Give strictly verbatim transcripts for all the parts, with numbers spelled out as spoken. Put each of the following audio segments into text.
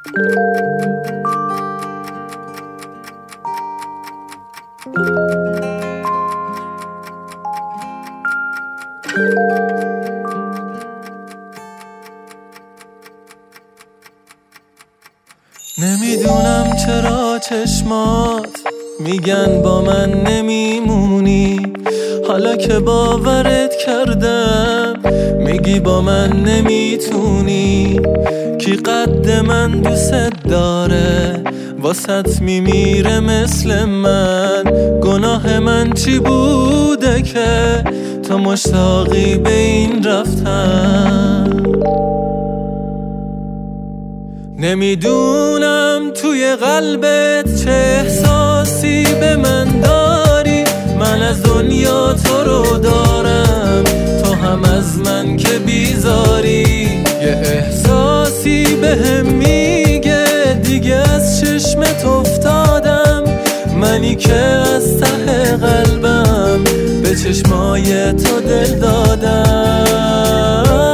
نمیدونم چرا چشمات میگن با من نمیمونی، حالا که باورت کردم میگی با من نمیتونی. کی قد من دوست داره واسط میمیره مثل من، گناه من چی بوده که تو مشتاقی به این رفتن؟ نمیدونم توی قلبت چه احساسی به من داری، من از دنیا تو رو دارم، تو هم از من که بیزاری. یه احساسی بهم میگه دیگه از چشمت افتادم، منی که از ته قلبم به چشمای تو دل دادم.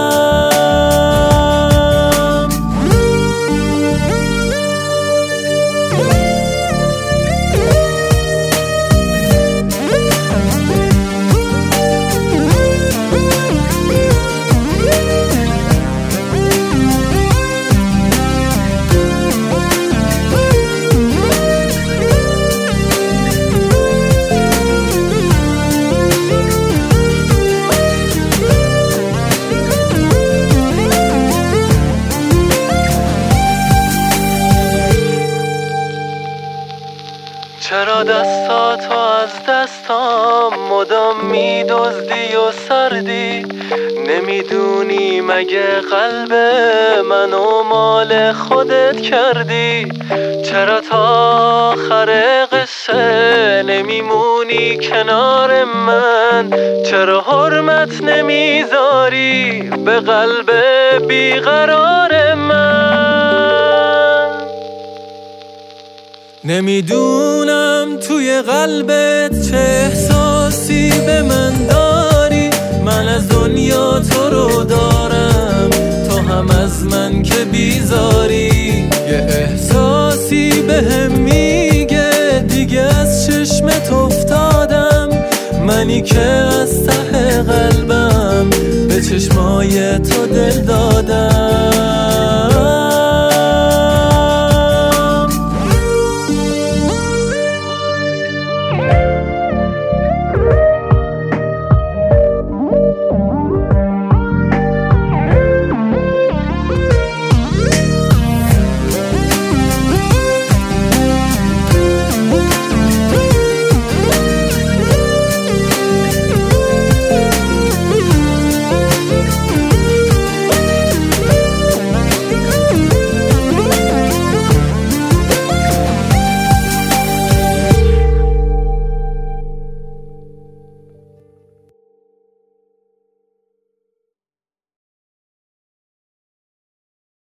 چرا دستاتو از دستام مدام میدزدی و سردی؟ نمیدونی مگه قلب منو مال خودت کردی؟ چرا تا آخر قصه نمیمونی کنار من؟ چرا حرمت نمیذاری به قلب بیقرار من؟ نمیدونم توی قلبت چه احساسی به من داری، من از دنیا تو رو دارم، تو هم از من که بیزاری. یه احساسی بهم میگه دیگه از چشمت افتادم، منی که از ته قلبم به چشمای تو دل دادم.